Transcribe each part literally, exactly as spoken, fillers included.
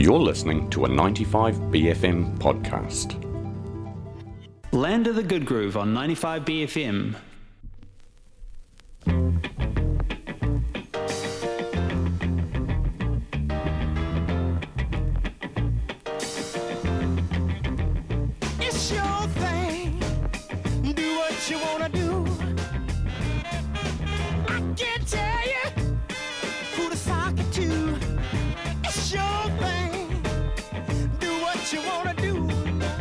You're listening to a ninety-five B F M podcast. Land of the Good Groove on ninety-five B F M. It's your thing. Do what you wanna do. I can't tell you who to sock it to. It's your thing. Do what you wanna do.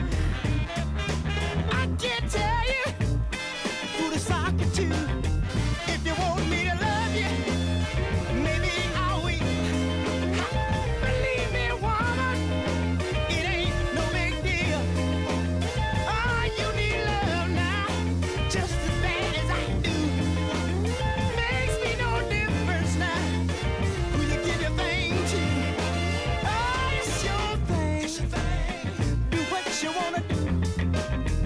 I can't tell you who to sock it to. If you want me to love you, maybe I'll wait. Believe me, woman, it ain't no big deal. Oh, you need love now, just as bad as I do. Makes me no difference now who you give your thing to. Oh, it's your thing. Do what you wanna do.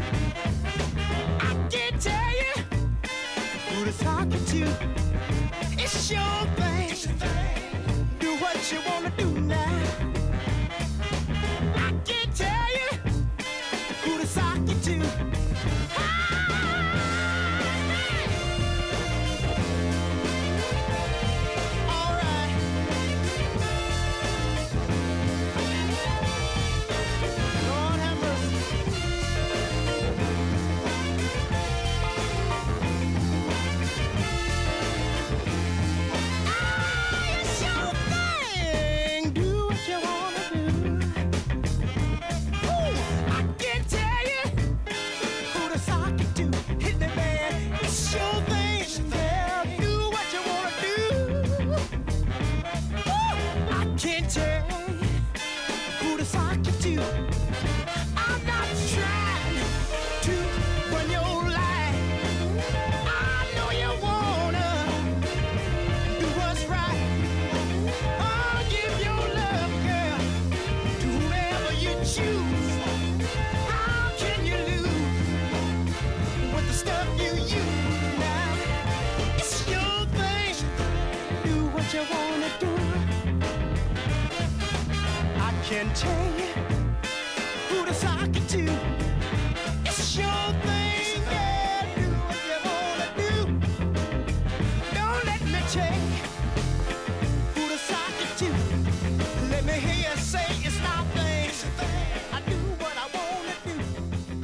I can't tell you who to talk to. It's your thing. Do what you wanna do now. I can't tell you who to sock you to. All right. Lord have mercy. Ah, it's your thing. Do what you wanna do. Ooh, I can't tell you who to sock it to. Hit the bed. It's your thing. Yeah, do what you wanna do. Ooh, I can't tell you who to sock it to. I'm not trying to run your life. I know you wanna do what's right. I'll give your love, girl, to whoever you choose. How can you lose with the stuff you use now? It's your thing. Do what you wanna do. I can tell you who to sock it to. It's your thing, yeah. Do what you wanna do. Don't let me tell you who to sock it to. Let me hear you say it's my thing. I do what I wanna do.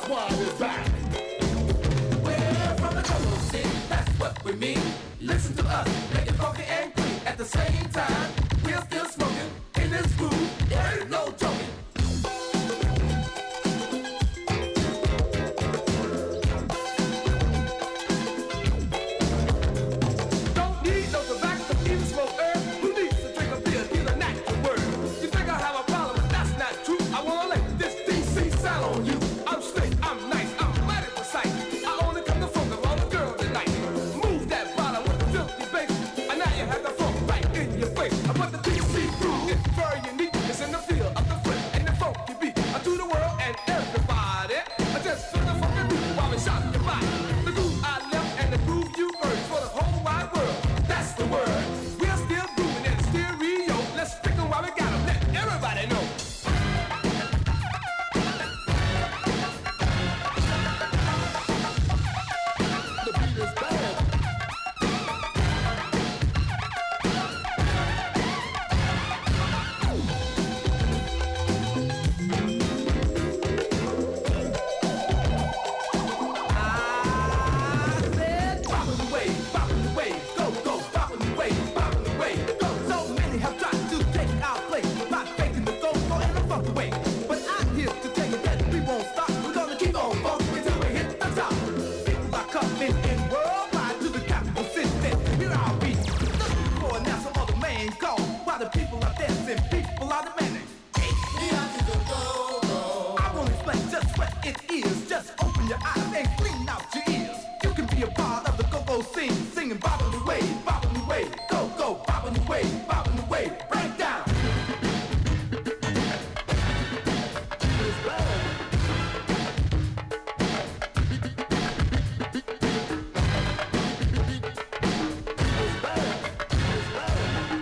Squad is back. We're from the go-go scene, that's what we mean. Listen to us, make it funky and clean. At the same time, we're still smoking in this groove. There ain't no joking. Don't need no tobacco to even smoke herb. Who needs to drink a beer? Get a natural word. You think I have a problem, but that's not true. I wanna let this D C sound on you. I'm slick, I'm nice, I'm mighty precise. I only come to funk of all the girls tonight. Move that bottom with the filthy bass, and now you have the funk right in your face. I put the D C groove, it's very unique. It's in the feel of the flip and the funky beat. I do the world and everybody. I just feel the funky beat while we shock your body. The groove I left and the groove you heard for the whole wide world. That's the word. We're still grooving in stereo. Let's stick 'em while we got 'em. Let everybody know. The beat is bad. I said, bopping away, bopping away, go, go, bopping away, bopping away, go. So many have tried to take our place by faking the go-go and the funk away. But I'm here to tell you that we won't stop. We're gonna keep on funking until we hit the top. People are coming in worldwide to the capital city. Here I'll be looking for an answer or the main call. While the people are dancing, people are demanding. I won't explain just what it is. Just open your eyes and clean out your ears. You can be a part of the go-go scene, singing bopping away, bopping away, go, go, bopping away, bopping away, break down. It's bad. It's bad. It's bad.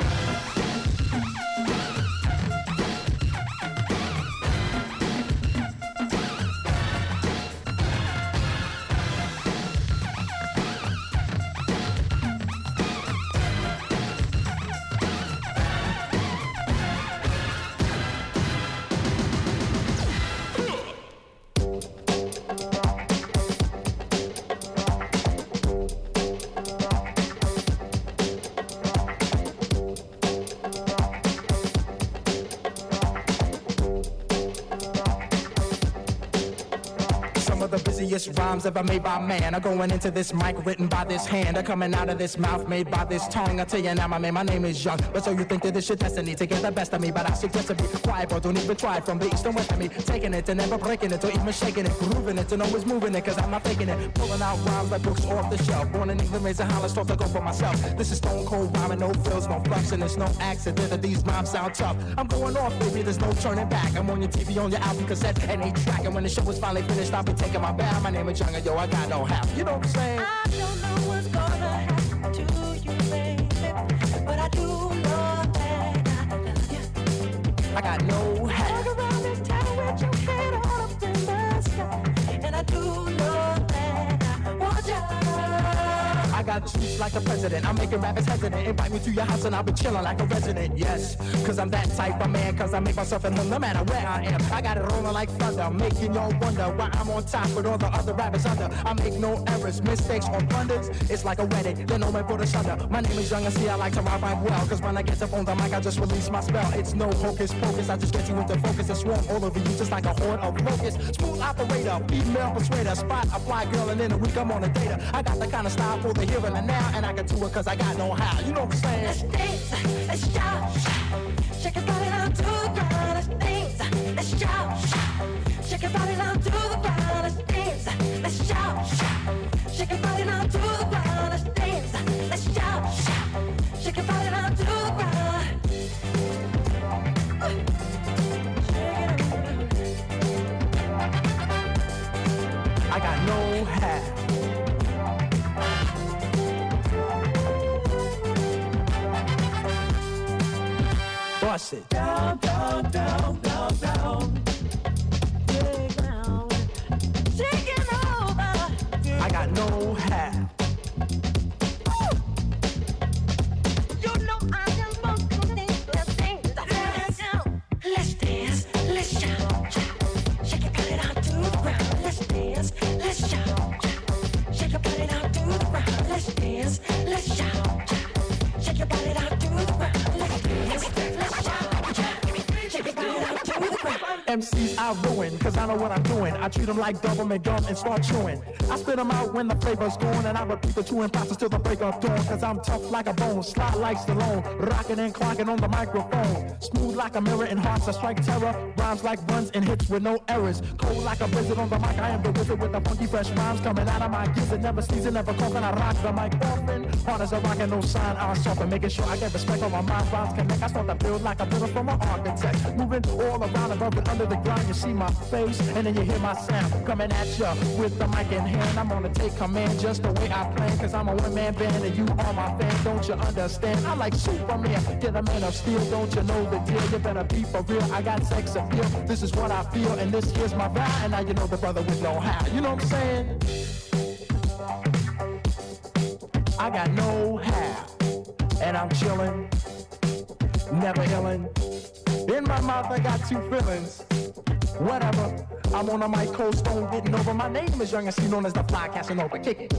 Some of the busiest rhymes ever made by man are going into this mic written by this hand, are coming out of this mouth made by this tongue. I tell you now, my man, my name is Young. But so you think that this your destiny to get the best of me? But I suggest to be quiet, bro. Don't even try it. From the east and west of me, taking it and never breaking it, or even shaking it, grooving it and always moving it, cause I'm not faking it. Pulling out rhymes like books off the shelf. Born in England, raised in Holland, start to go for myself. This is stone cold rhyming, no frills, no fluffs, and it's no accident that these rhymes sound tough. I'm going off, baby. There's no turning back. I'm on your T V, on your album cassette, and eight track. And when the show is finally finished, I'll be taking my bow. My name is Young, and yo, I got no half. You know what I'm saying? I don't know what's gonna happen to you, baby, but I do know that I love you. I got no hat. Walk around this town with your head all up in the sky, and I do know that I want you. I got juice like the president. I'm making rappers hesitant. Invite me to your house and I'll be chilling like a resident. Yes, cause I'm that type of man. Cause I make myself at home no matter where I am. I got it rolling like thunder, making y'all wonder why I'm on top with all the other rappers under. I make no errors, mistakes or blunders. It's like a wedding, then no man for the thunder. My name is Young and see I like to rhyme rhyme well. Cause when I get up on the mic I just release my spell. It's no hocus pocus, I just get you into focus and swarm all over you just like a horde of locusts. Smooth operator, female persuader, spot a fly girl and in a week I'm on a data. I got the kind of style for the here and the now, and I can do it cause I got no how. You know what I'm saying? Let's dance, let's shout, shake your body down to the ground. Let's dance, let's shout, shake your body down to the ground. Let's dance, let's shout, shake your body down to the ground. Let's dance, let's shout, shake your body down to the ground. I got no hat. Bust it. Down, down, down, down, down. Dig down, taking over. I got no hat. You know I just want to dance, let's dance, let's dance, let's dance, let's shout, shout, shake it, cut it out to the ground. Let's dance, M Cs I ruin, cause I know what I'm doing. I treat them like government gum and start chewing. I spit them out when the flavor's gone, and I repeat the chewing process till the break of dawn. Cause I'm tough like a bone, slide like Stallone, rocking and clocking on the microphone. Smooth like a mirror in hearts that strike terror. Rhymes like runs and hits with no errors. Cold like a blizzard on the mic, I am the wizard with the funky fresh rhymes coming out of my gizzard. Never season, never coke, and I rock the mic often. Hard as a rock and no sign, I soften. Making sure I get respect on my mind, rhymes connect. I start to build like a builder from an architect. Moving all around above and under the ground, you see my face, and then you hear my sound coming at ya with the mic in hand. I'm gonna take command just the way I plan, cause I'm a one-man band and you are my fan. Don't you understand? I'm like Superman, get a man of steel. Don't you know the deal? You better be for real. I got sex appeal. This is what I feel, and this is my vibe. And now you know the brother with no how. You know what I'm saying? I got no how, and I'm chillin', never illin'. In my mouth I got two feelings. Whatever, I'm on a mic, cold stone, getting over. My name is Young and C, known as the Fly Casanova. Kick it.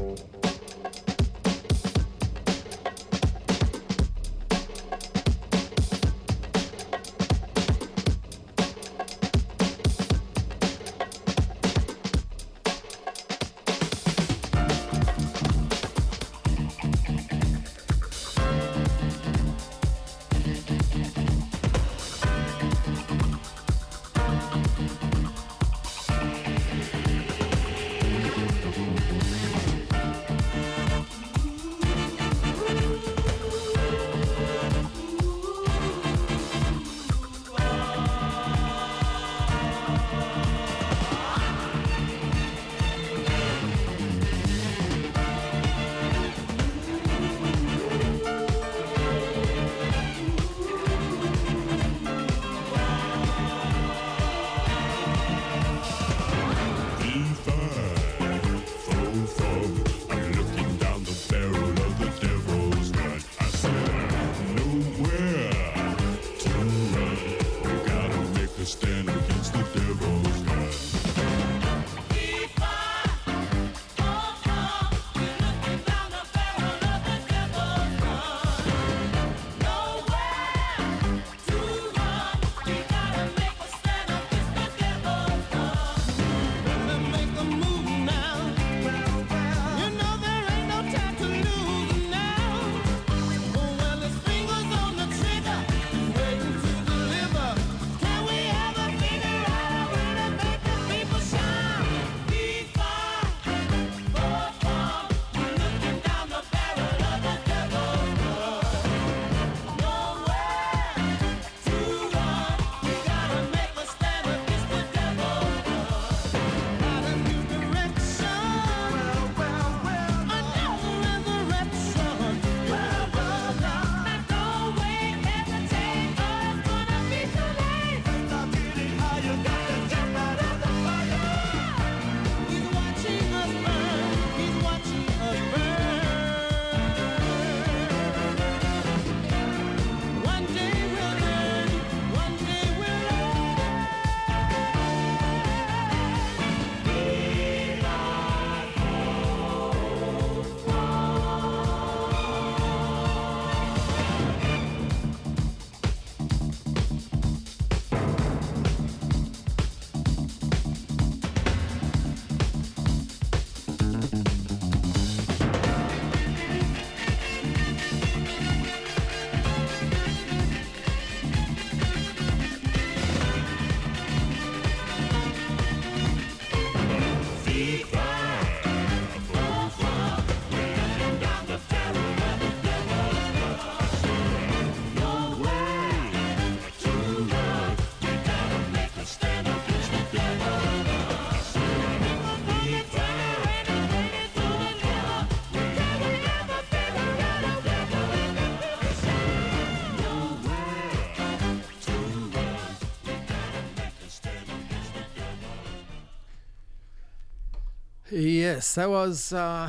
Yes, that was uh,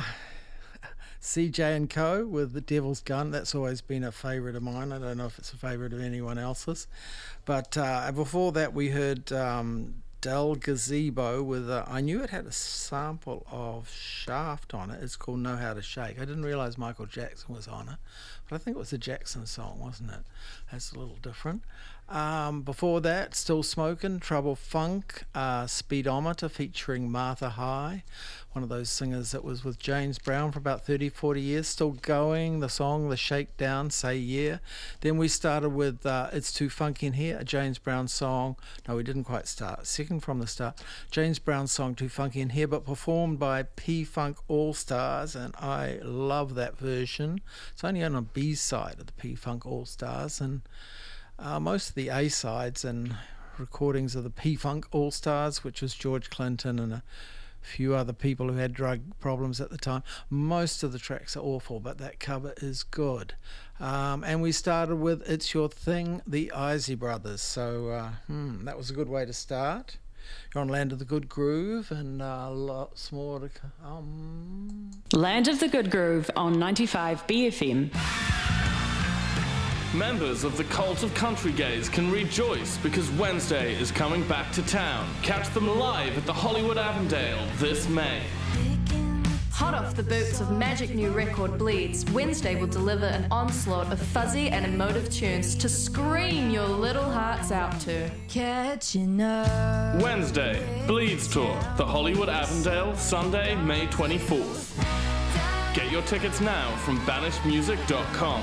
C J and Co with The Devil's Gun. That's always been a favourite of mine. I don't know if it's a favourite of anyone else's. But uh, before that, we heard um, Del Gazebo with, uh, I knew it had a sample of Shaft on it. It's called Know How to Shake. I didn't realise Michael Jackson was on it, but I think it was a Jackson song, wasn't it? That's a little different. Um, before that, Still Smokin', Trouble Funk, uh, Speedometer featuring Martha High, one of those singers that was with James Brown for about thirty, forty years, still going. The song, The Shakedown, Say Yeah. Then we started with uh, It's Too Funky in Here, a James Brown song. No, we didn't quite start. Second from the start. James Brown song, Too Funky in Here, but performed by P-Funk All-Stars, and I love that version. It's only on a B-side of the P-Funk All-Stars, and Uh, most of the A-sides and recordings of the P-Funk All-Stars, which was George Clinton and a few other people who had drug problems at the time, most of the tracks are awful, but that cover is good. Um, and we started with It's Your Thing, the Isley Brothers. So uh, hmm, that was a good way to start. You're on Land of the Good Groove, and uh, lots more to come. Land of the Good Groove on ninety-five B F M. Members of the Cult of Country Gays can rejoice because Wednesday is coming back to town. Catch them live at the Hollywood Avondale this May. Hot off the boots of magic new record Bleeds, Wednesday will deliver an onslaught of fuzzy and emotive tunes to scream your little hearts out to. Catching up. Wednesday, Bleeds Tour, the Hollywood Avondale, Sunday, May twenty-fourth. Get your tickets now from banished music dot com.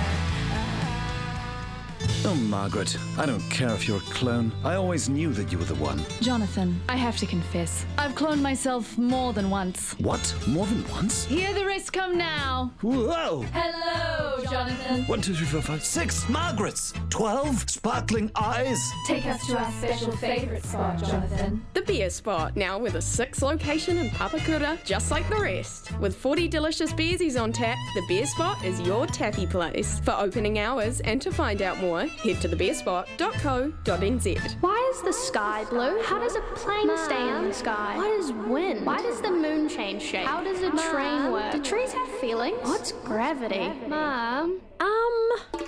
Oh, Margaret, I don't care if you're a clone. I always knew that you were the one. Jonathan, I have to confess, I've cloned myself more than once. What? More than once? Here the rest come now. Whoa! Hello, Jonathan. One, two, three, four, five, six Margarets. Twelve sparkling eyes. Take us to our special favourite spot, Jonathan. The beer spot, now with a sixth location in Papakura, just like the rest. With forty delicious beersies on tap, the beer spot is your tappy place. For opening hours and to find out more, head to the beer spot dot co dot n z. Why is the sky blue? How does a plane Mom. stay in the sky? What is wind? Why does the moon change shape? How does a Mom. train work? Do trees have feelings? What's gravity? gravity? Mom? Um...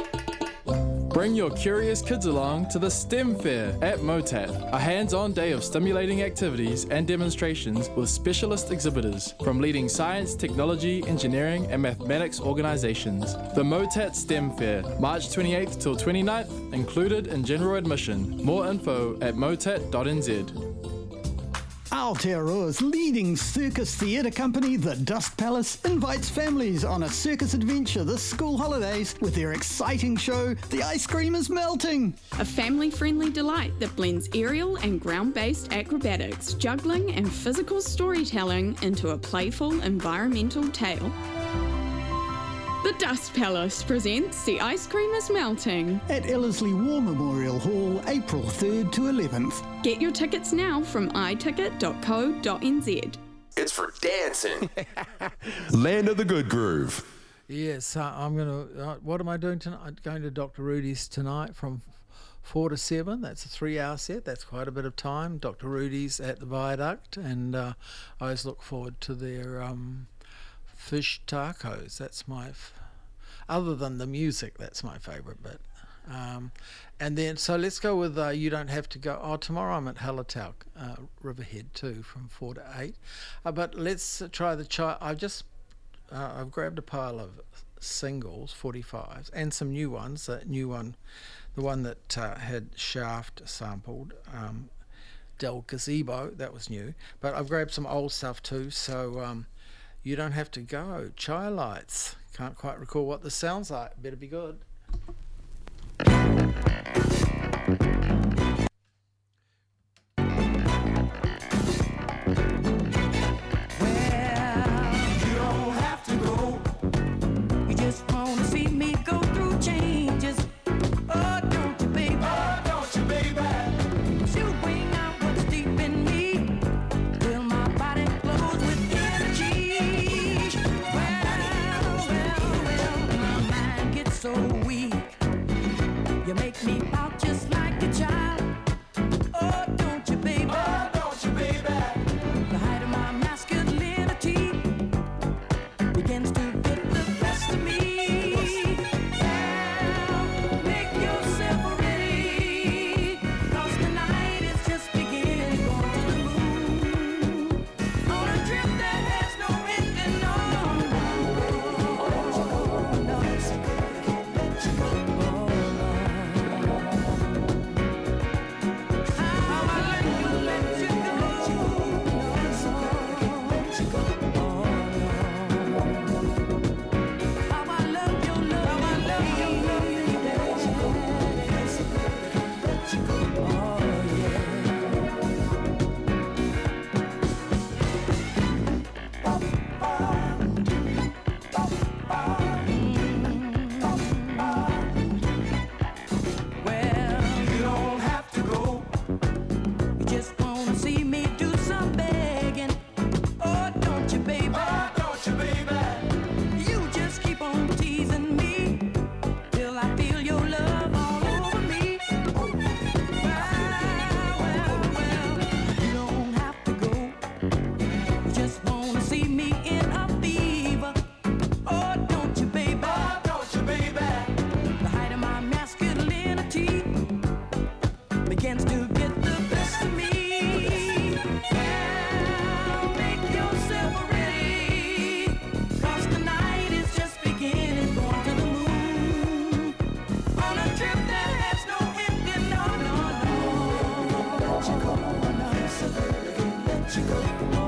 Bring your curious kids along to the STEM Fair at MOTAT, a hands-on day of stimulating activities and demonstrations with specialist exhibitors from leading science, technology, engineering and mathematics organisations. The MOTAT STEM Fair, March twenty-eighth till twenty-ninth, included in general admission. More info at motat dot n z. Aotearoa's leading circus theatre company, the Dust Palace, invites families on a circus adventure this school holidays with their exciting show, The Ice Cream is Melting. A family-friendly delight that blends aerial and ground-based acrobatics, juggling and physical storytelling into a playful environmental tale. The Dust Palace presents The Ice Cream is Melting at Ellerslie War Memorial Hall, April third to eleventh. Get your tickets now from i ticket dot co dot n z. It's for dancing. Land of the Good Groove. Yes, uh, I'm going to... Uh, what am I doing tonight? I'm going to Doctor Rudy's tonight from four to seven. That's a three-hour set. That's quite a bit of time. Doctor Rudy's at the Viaduct, and uh, I always look forward to their... Um, fish tacos. That's my f- other than the music, that's my favorite bit. Um, and then so let's go with uh, You Don't Have to Go. Oh, tomorrow I'm at Hallertau uh, Riverhead too, from four to eight. Uh, but let's uh, try the chai. I just uh, I've grabbed a pile of singles, forty-fives, and some new ones. That new one, the one that uh, had Shaft sampled, um, Del Gazebo, that was new. But I've grabbed some old stuff too. So. Um, You Don't Have to Go, Chai Lights. Can't quite recall what this sounds like. Better be good. So weak, you make me out just like a child. Oh, don't you, baby? Oh, don't you, baby? The height of my masculinity begins to get the best of me. Now, make yourself ready, 'cause tonight is just beginning. Going to the moon on a trip that has no ending. No, oh, no. begins to get the best of me. Now make yourself ready, 'cause the night is just beginning. Going to the moon on a trip that has no ending. No, no, no. Let you go, no, let you go.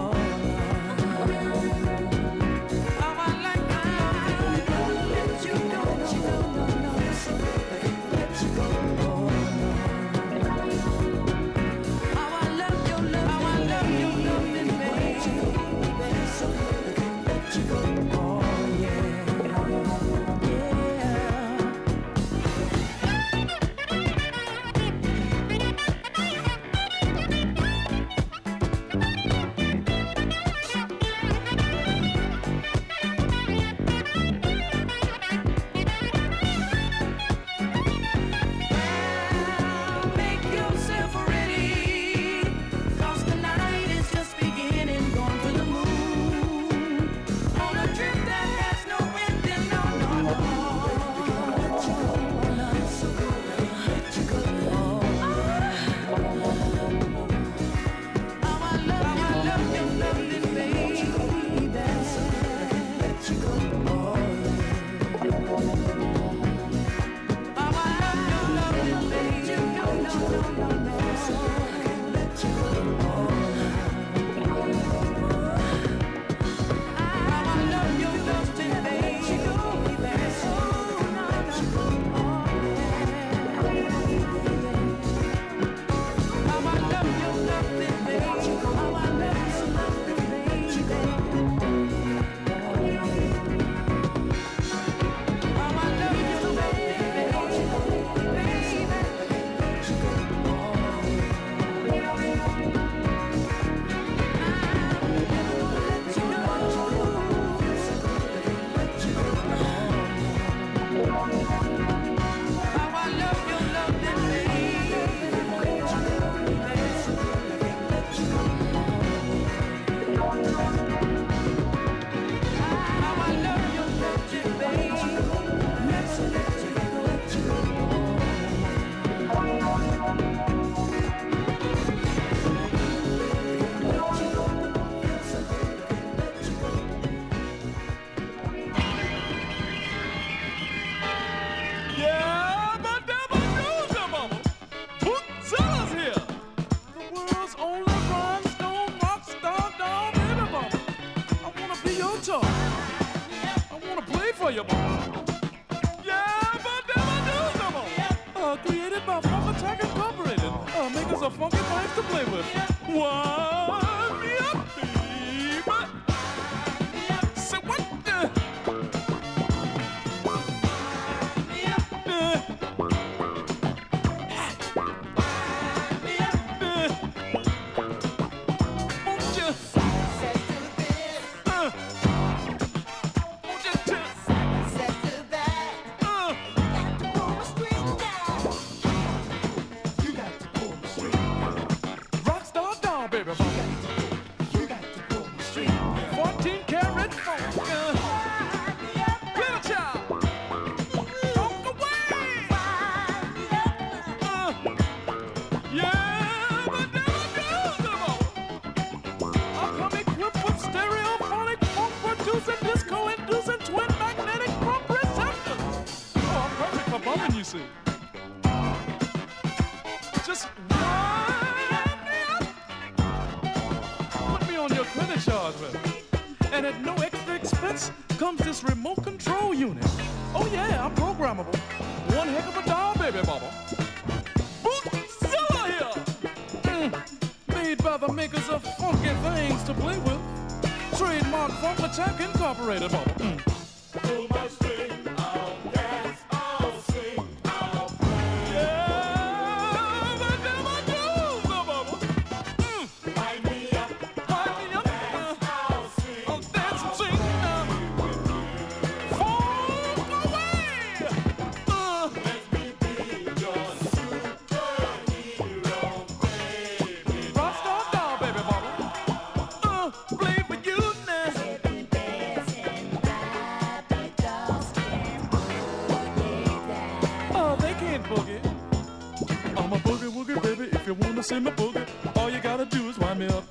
Incorporated, Bubba. Mm. you wanna see me boogie, all you gotta do is wind me up.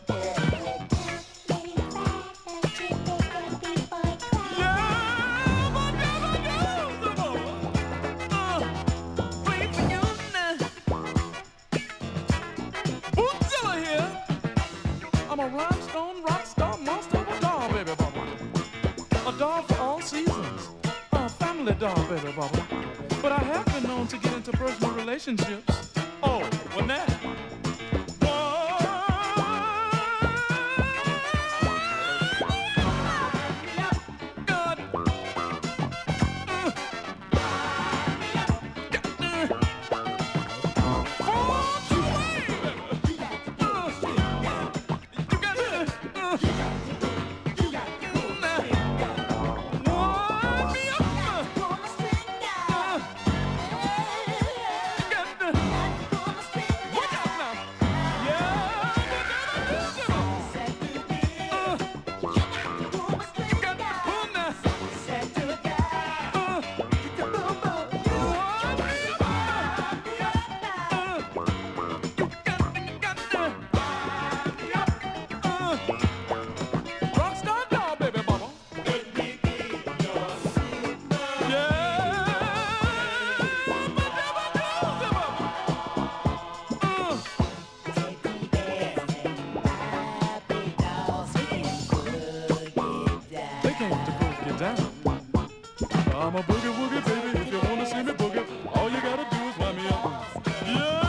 I'm a rhinestone rock star monster of a doll, baby bubba. A doll for all seasons. A family doll, baby bubba. But I have been known to get into personal relationships. Oh, when that? I'm a boogie woogie baby. If you wanna see me boogie, all you gotta do is wind me up. Yeah.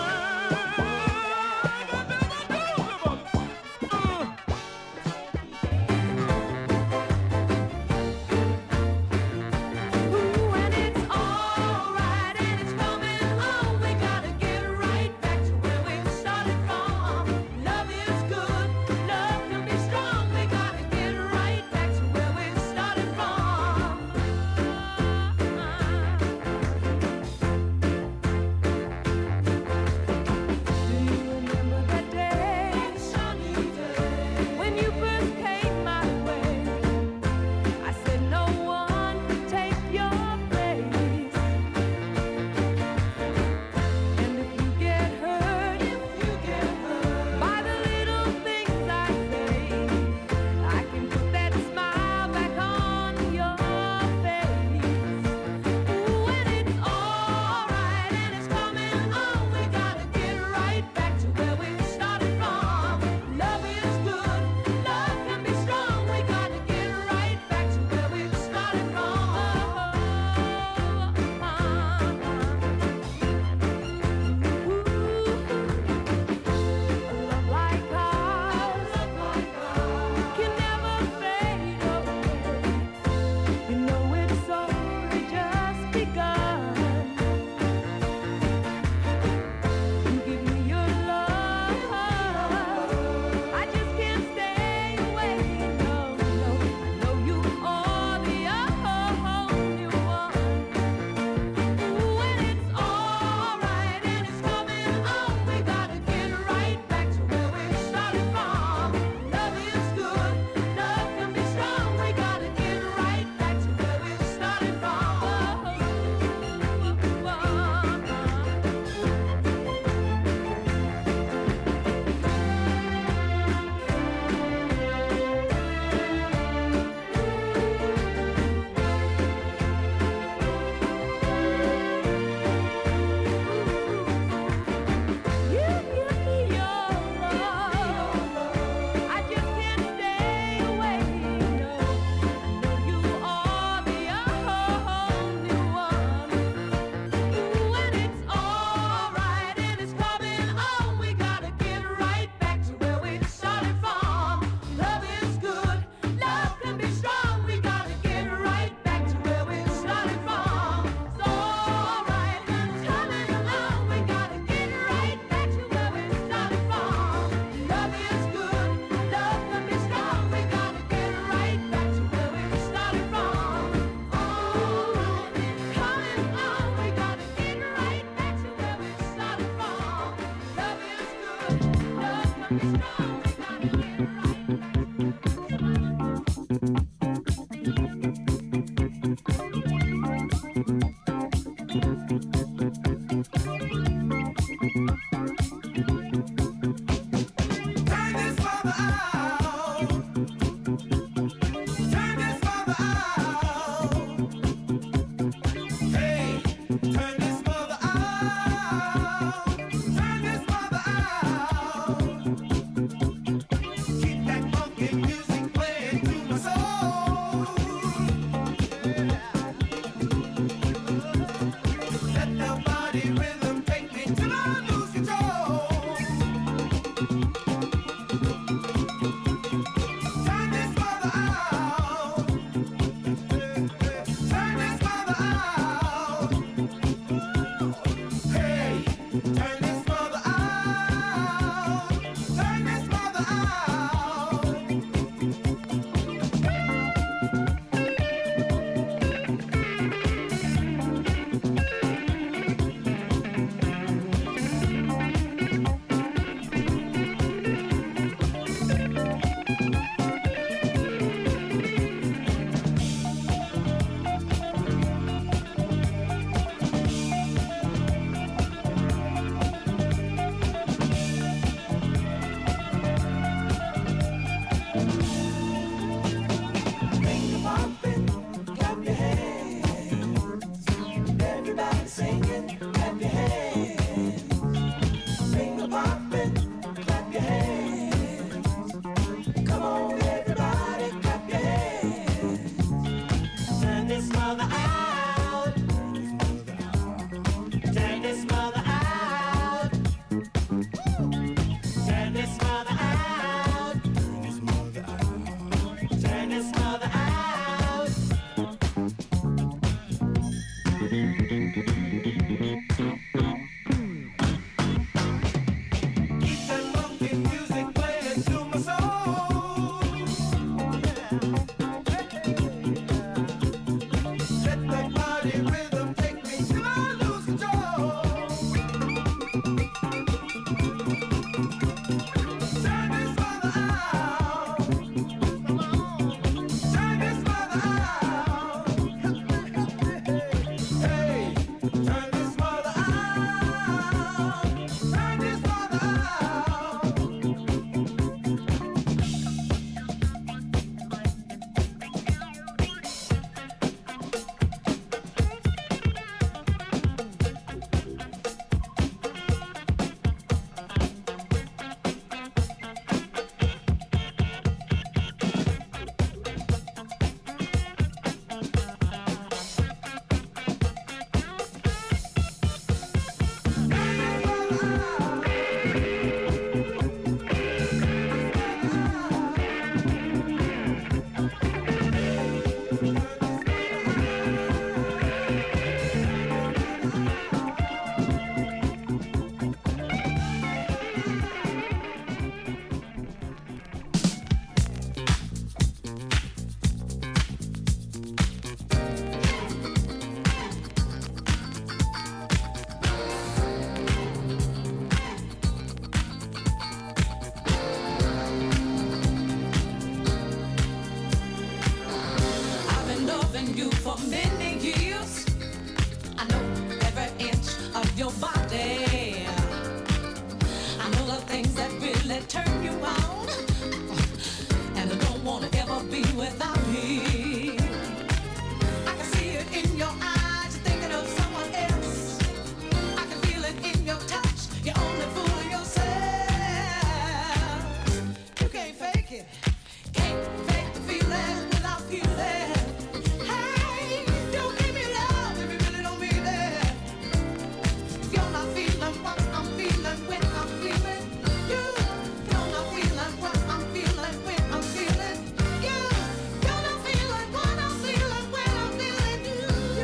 turn you on, and I don't wanna ever be without me. I can see it in your eyes, you're thinking of someone else. I can feel it in your touch, you're only fooling yourself. You can't fake it, can't fake the feeling without feeling. Hey, don't give me love if you really don't mean it. You're not feeling what I'm feeling when I'm feeling you. You're not feeling what I'm feeling when I'm feeling you. You're not feeling what I'm feeling when I'm feeling you.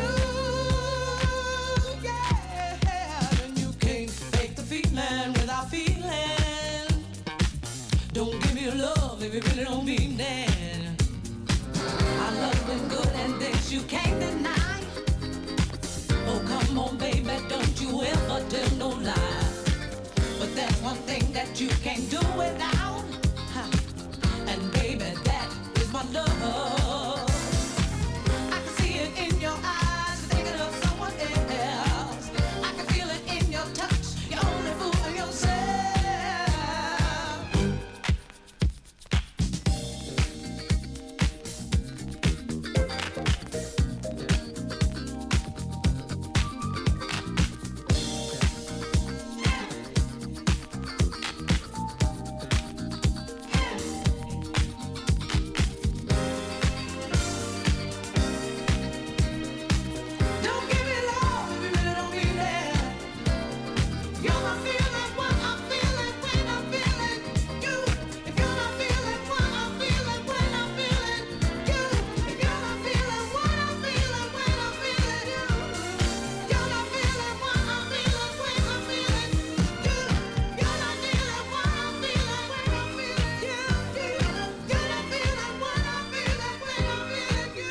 Yeah, and you can't fake the feeling without feeling. Don't give me love if you really don't mean that. I love you good and things you can't deny. Oh, come on, baby, don't you ever tell no lie. But there's one thing that you can't do without, huh? And baby, that is my love. I can see it in your eyes, you're thinking of someone else. I can feel it in your touch, you're only fooling yourself. Don't give me love if you really don't mean that. You're not feeling what I'm feeling when I'm feeling you. If you're not feeling what I'm feeling when I'm feeling you. If you're not feeling what I'm feeling when I'm feeling you. You're not feeling what I'm feeling when I'm feeling you. You're not feeling what I'm feeling when I'm feeling you. You're not feeling what I'm feeling when I'm feeling you.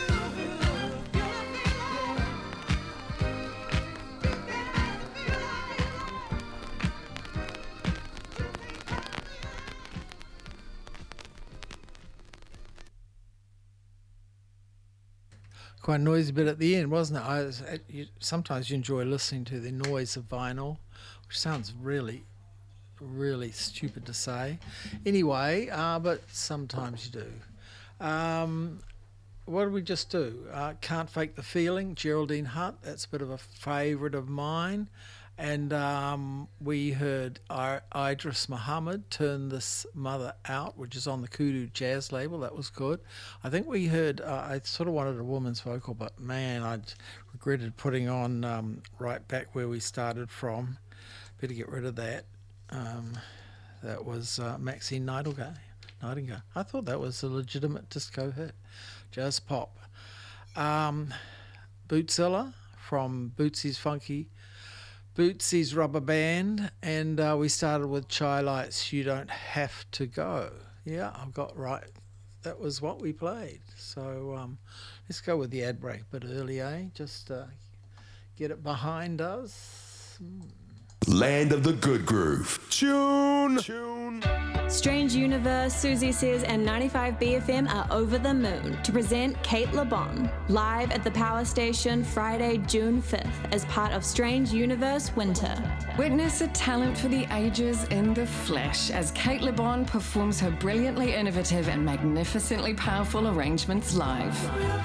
Quite a noisy bit at the end, wasn't it? I was, it you, sometimes you enjoy listening to the noise of vinyl, which sounds really, really stupid to say. Anyway, uh, but sometimes you do. Um, what did we just do? Uh, Can't Fake the Feeling, Geraldine Hutt. That's a bit of a favourite of mine. And um, we heard I- Idris Muhammad, Turn This Mother Out, which is on the Kudu Jazz label. That was good. I think we heard, uh, I sort of wanted a woman's vocal, but man, I regretted putting on um, Right Back Where We Started From. Better get rid of that. Um, that was uh, Maxine Nightingale. Nightingale. I thought that was a legitimate disco hit. Jazz pop. Um, Bootzilla from Bootsy's Funky Bootsy's Rubber Band, and uh, we started with Chai Lights, You Don't Have to Go. Yeah, I've got right. That was what we played. So um, let's go with the ad break a bit early, eh? Just uh, get it behind us. Mm. Land of the Good Groove. Tune. Tune. Strange Universe, Susie Says, and ninety-five B F M are over the moon to present Kate LeBon live at the Power Station Friday, June fifth as part of Strange Universe Winter. Witness a talent for the ages in the flesh as Kate LeBon performs her brilliantly innovative and magnificently powerful arrangements live.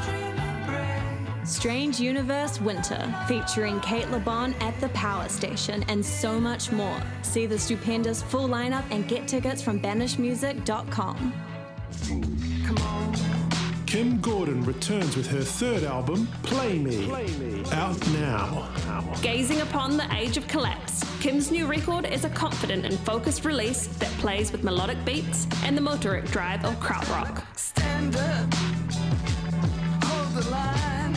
Strange Universe Winter, featuring Kate LeBon at the Power Station and so much more. See the stupendous full lineup and get tickets from banish music dot com. Kim Gordon returns with her third album, Play Me, Play Me. Out now. Gazing upon the age of collapse, Kim's new record is a confident and focused release that plays with melodic beats and the motoric drive of krautrock. Stand up, hold the line.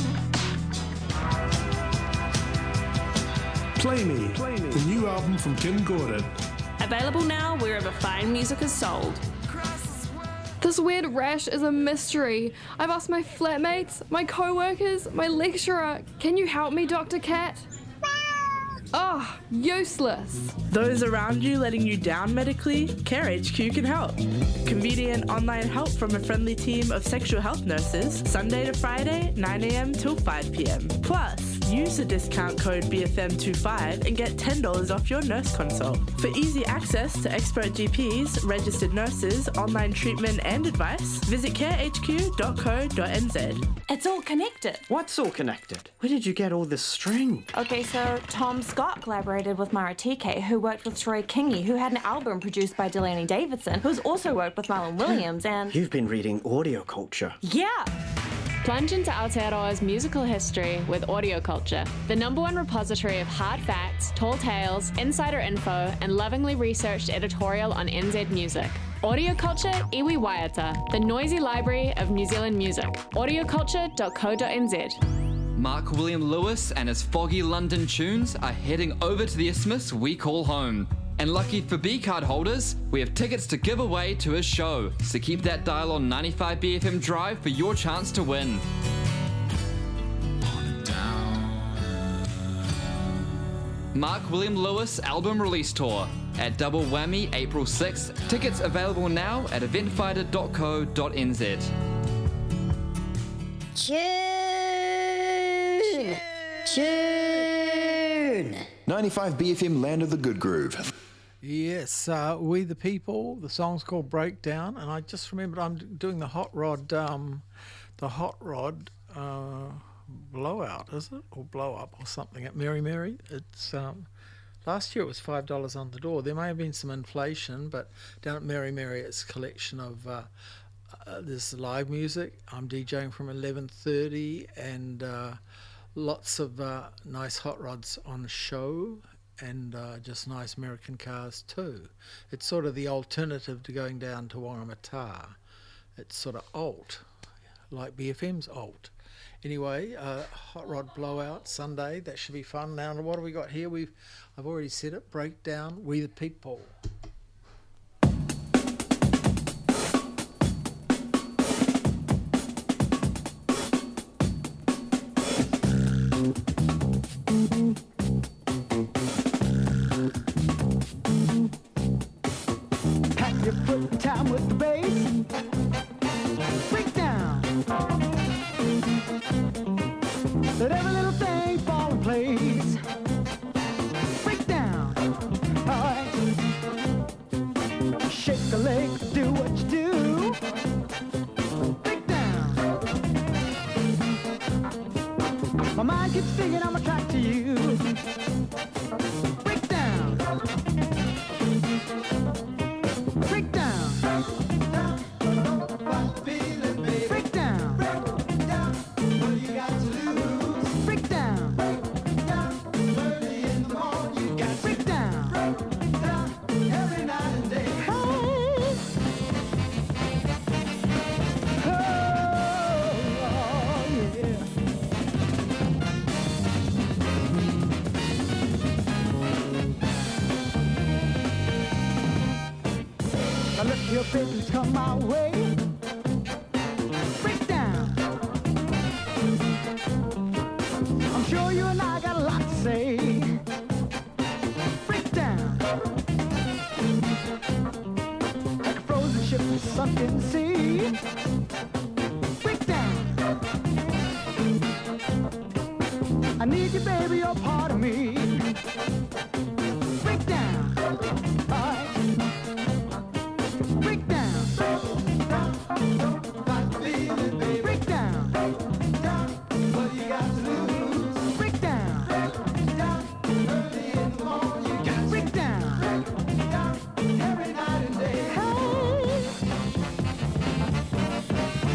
Play Me, Play Me, the new album from Kim Gordon. Available now wherever fine music is sold. This weird rash is a mystery. I've asked my flatmates, my co-workers, my lecturer. Can you help me, Doctor Cat? Oh, useless. Those around you letting you down medically? Care H Q can help. Convenient online help from a friendly team of sexual health nurses, Sunday to Friday, nine a.m. till five p.m. Plus, Use the discount code B F M twenty-five and get ten dollars off your nurse consult. For easy access to expert G Ps, registered nurses, online treatment and advice, visit care h q dot co dot n z. It's all connected. What's all connected? Where did you get all this string? Okay, so Tom Scott collaborated with Mara T K, who worked with Troy Kingi, who had an album produced by Delaney Davidson, who's also worked with Marlon Williams, and... You've been reading Audio Culture. Yeah! Plunge into Aotearoa's musical history with Audio Culture, the number one repository of hard facts, tall tales, insider info, and lovingly researched editorial on N Z music. Audio Culture Iwi Waiata, the noisy library of New Zealand music. audio culture dot co dot n z. Mark William Lewis and his foggy London tunes are heading over to the isthmus we call home. And lucky for B-card holders, we have tickets to give away to his show, so keep that dial on ninety-five B F M Drive for your chance to win. Mark William Lewis album release tour at Double Whammy April sixth. Tickets available now at event fighter dot co dot n z. Tune! Tune! ninety-five B F M Land of the Good Groove. Yes, uh, We the People. The song's called Breakdown, and I just remembered I'm doing the Hot Rod, um, the Hot Rod uh, blowout, is it, or blow up or something at Mary Mary. It's um, last year it was five dollars on the door. There may have been some inflation, but down at Mary Mary it's a collection of uh, uh, there's live music. I'm DJing from eleven thirty, and uh, lots of uh, nice hot rods on show. And uh, just nice American cars too. It's sort of the alternative to going down to Whangamata. It's sort of alt, like B F M's alt. Anyway, uh, Hot Rod Blowout Sunday. That should be fun. Now, what have we got here? We've I've already said it. Breakdown. We the People. Your foot in time with the bass. Break down. Let every little thing fall in place. Break down. All right. Shake the leg, do what you do. Break down. My mind keeps thinking I'm attracted to you. Break down. Break down. Break down. What you got to lose? Break down. Early in the morning, you got to break down. Every night and day. Oh, yeah. Now look, your business come my way. Break down. I'm sure you and I got a lot to say. Break down. Like a frozen ship sunk in the sea. Break down. I need you, baby, you're part of me. Break down. All right. Break down. Break down. What you got to lose? Break down. Early in the morning, you got to break down. Every night and day. Hey.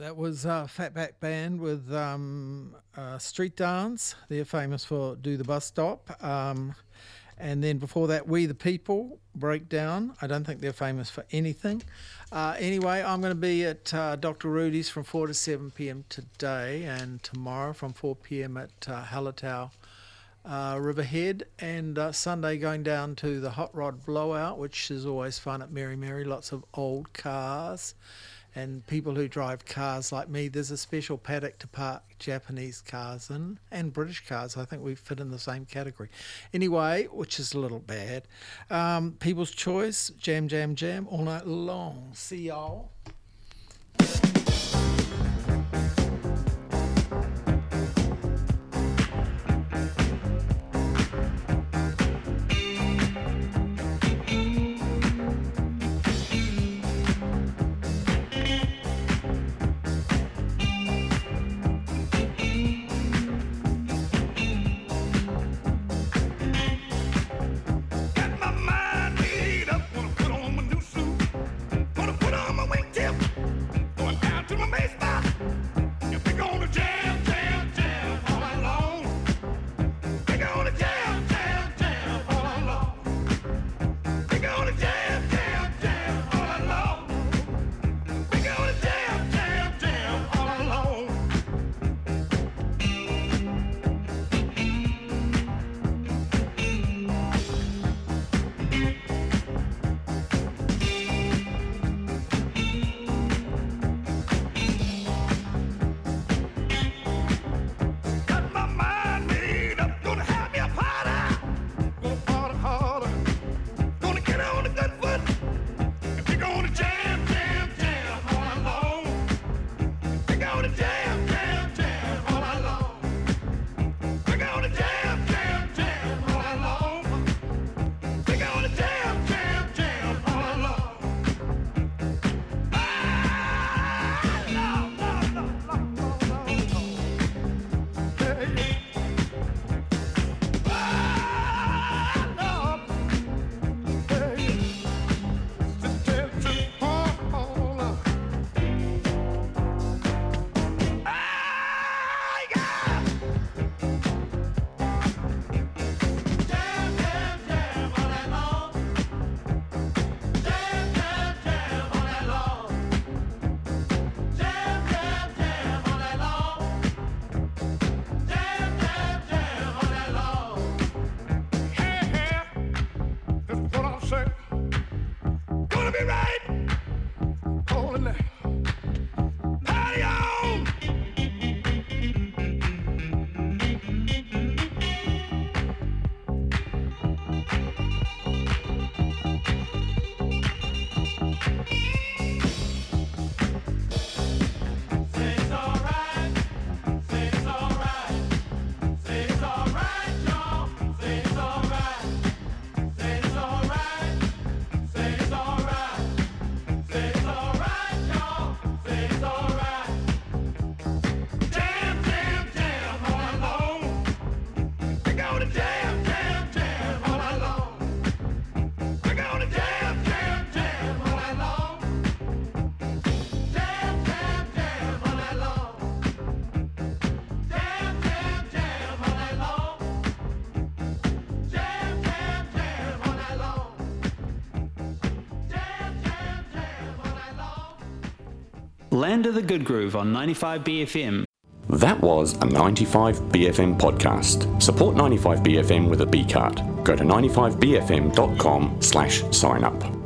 That was uh, Fatback Band with um, uh, Street Dance. They're famous for Do the Bus Stop. Um, and then before that, We the People, Breakdown. I don't think they're famous for anything. Uh, anyway, I'm going to be at uh, Doctor Rudy's from four to seven p.m. today, and tomorrow from four p.m. at uh, Hallertau uh, Riverhead, and uh, Sunday going down to the Hot Rod Blowout, which is always fun at Mary Mary. Lots of old cars. And people who drive cars like me, there's a special paddock to park Japanese cars in, and British cars. I think we fit in the same category. Anyway, which is a little bad. Um, People's Choice, Jam, Jam, Jam, all night long. See y'all. Land of the Good Groove on ninety-five B F M. That was a ninety-five B F M podcast. Support ninety-five B F M with a B card. Go to ninety-five B F M dot com slash sign up.